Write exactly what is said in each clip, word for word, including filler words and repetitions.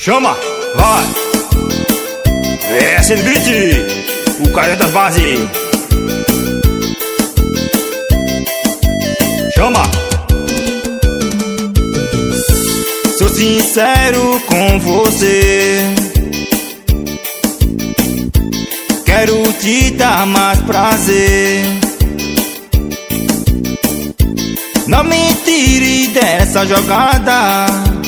Chama, vai. É, Celebrity, o cara das bases. Chama. Sou sincero com você, quero te dar mais prazer. Não me tire dessa jogada,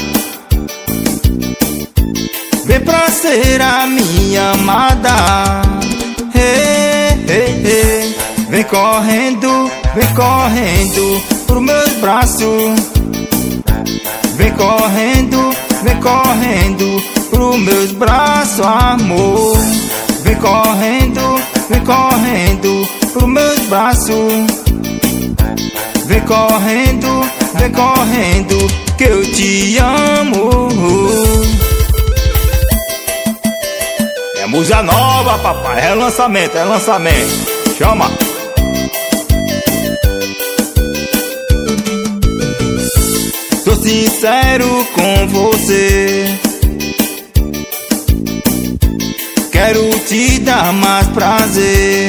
vem pra ser a minha amada. Hey, hey, hey. Vem correndo, vem correndo pro meus braços. Vem correndo, vem correndo pro meus braços, amor. Vem correndo, vem correndo pro meus braços. Vem correndo, vem correndo que eu te amo. É música nova, papai, é lançamento, é lançamento. Chama. Sou sincero com você, quero te dar mais prazer.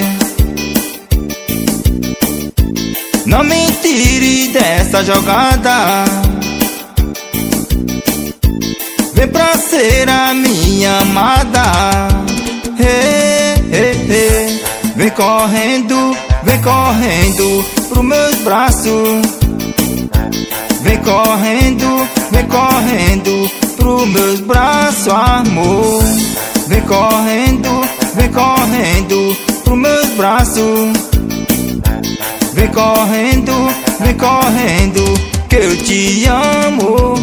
Não me tire dessa jogada, vem pra ser a minha amada. Hey, hey, hey. Vem correndo, vem correndo pro meus braços. Vem correndo, vem correndo pro meus braços, amor. Vem correndo, vem correndo pro meus braços. Vem correndo, vem correndo que eu te amo.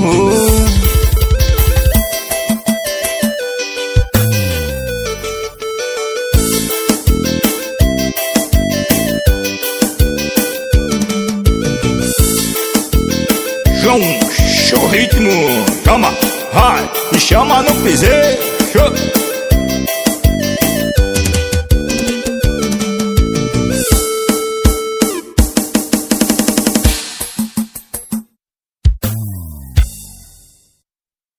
João, show ritmo, chama, vai, me chama no piseiro.